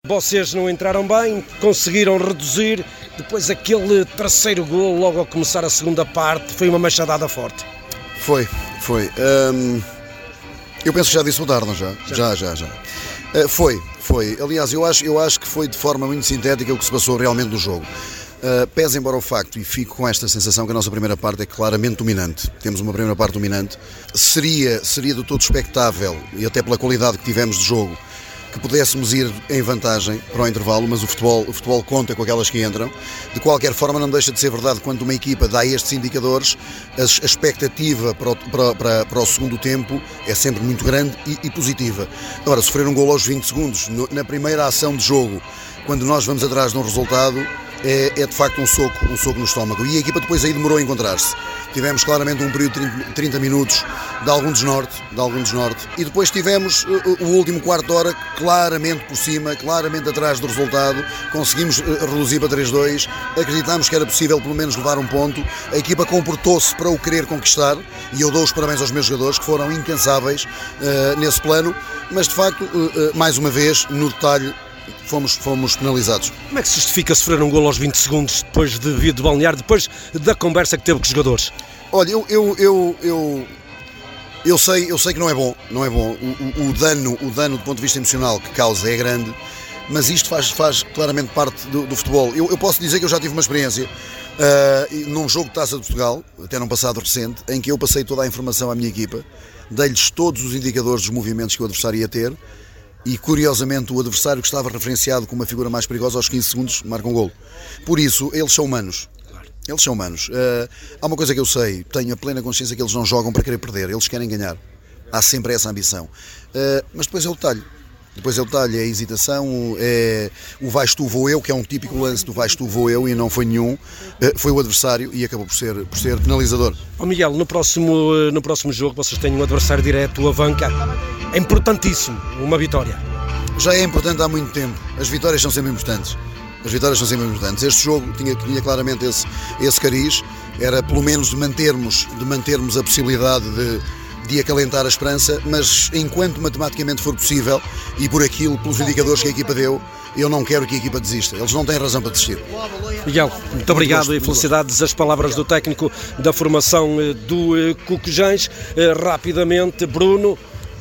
vocês não entraram bem, conseguiram reduzir, depois aquele terceiro golo logo ao começar a segunda parte, foi uma machadada forte. Foi. Eu penso que já disse o Darno, já. Foi. Aliás, eu acho que foi de forma muito sintética o que se passou realmente no jogo. Pese embora o facto, e fico com esta sensação que a nossa primeira parte é claramente dominante, temos uma primeira parte dominante, seria do todo expectável, e até pela qualidade que tivemos de jogo, que pudéssemos ir em vantagem para o intervalo, mas o futebol conta com aquelas que entram. De qualquer forma, não deixa de ser verdade, quando uma equipa dá estes indicadores, a expectativa para o segundo tempo é sempre muito grande e positiva. Agora, sofrer um golo aos 20 segundos, na primeira ação de jogo, quando nós vamos atrás de um resultado, é de facto um soco no estômago. E a equipa depois aí demorou a encontrar-se. Tivemos claramente um período de 30 minutos de algum desnorte, e depois tivemos o último quarto de hora claramente por cima, claramente atrás do resultado. Conseguimos reduzir para 3-2, acreditámos que era possível pelo menos levar um ponto. A equipa comportou-se para o querer conquistar, e eu dou os parabéns aos meus jogadores, que foram incansáveis nesse plano, mas de facto, mais uma vez, no detalhe, fomos penalizados. Como é que se justifica sofrer um golo aos 20 segundos depois de vir de balnear, depois da conversa que teve com os jogadores? Olha, eu sei que não é bom. O dano do ponto de vista emocional que causa é grande, mas isto faz claramente parte do futebol. Eu posso dizer que eu já tive uma experiência num jogo de Taça de Portugal, até num passado recente, em que eu passei toda a informação à minha equipa, dei-lhes todos os indicadores dos movimentos que o adversário ia ter, e curiosamente o adversário que estava referenciado como uma figura mais perigosa aos 15 segundos marca um golo. Por isso, eles são humanos. Há uma coisa que eu sei, tenho a plena consciência que eles não jogam para querer perder, eles querem ganhar. Há sempre essa ambição. Mas depois é o detalhe. É a hesitação, é o vais tu, vou eu, que é um típico lance do vais tu, vou eu, e não foi nenhum. Foi o adversário e acabou por ser penalizador. Miguel, no próximo jogo vocês têm um adversário direto, a Vanca. É importantíssimo uma vitória. Já é importante há muito tempo. As vitórias são sempre importantes. Este jogo tinha claramente esse cariz. Era pelo menos de mantermos a possibilidade de acalentar a esperança, mas enquanto matematicamente for possível, e por aquilo, pelos indicadores que a equipa deu, eu não quero que a equipa desista. Eles não têm razão para desistir. Miguel, muito obrigado e felicidades. As palavras do técnico da formação do Cocujães. Rapidamente, Bruno,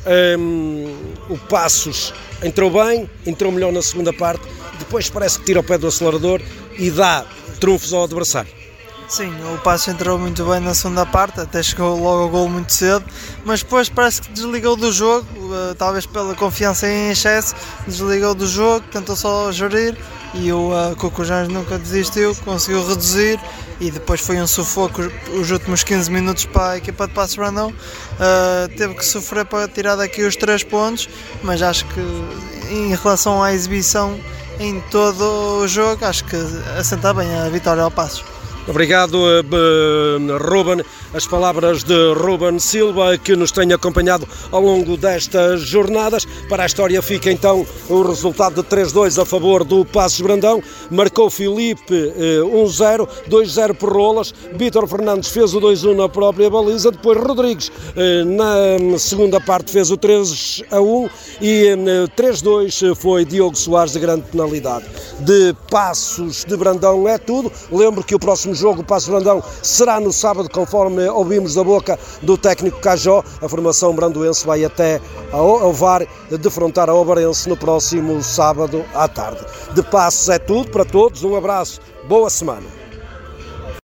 o Passos entrou bem, entrou melhor na segunda parte, depois parece que tira o pé do acelerador e dá trunfos ao adversário. Sim, o Passos entrou muito bem na segunda parte, até chegou logo ao golo muito cedo, mas depois parece que desligou do jogo, talvez pela confiança em excesso, desligou do jogo, tentou só gerir, e o Cocujães nunca desistiu, conseguiu reduzir, e depois foi um sufoco os últimos 15 minutos para a equipa de Paços de Brandão. Teve que sofrer para tirar daqui os 3 pontos, mas acho que em relação à exibição em todo o jogo, acho que assenta bem a vitória ao Paços. Obrigado, Ruben. As palavras de Ruben Silva, que nos tem acompanhado ao longo destas jornadas. Para a história fica então o resultado de 3-2 a favor do Paços de Brandão. Marcou Filipe 1-0, 2-0 por Rolas. Vítor Fernandes fez o 2-1 na própria baliza. Depois Rodrigues na segunda parte fez o 3-1 e 3-2 foi Diogo Soares de grande penalidade. De Paços de Brandão é tudo. Lembro que o próximo jogo, o Paços de Brandão, será no sábado, conforme ouvimos da boca do técnico Cajó. A formação brandoense vai até ao VAR defrontar a Obarense no próximo sábado à tarde. De Paços é tudo para todos, um abraço, boa semana.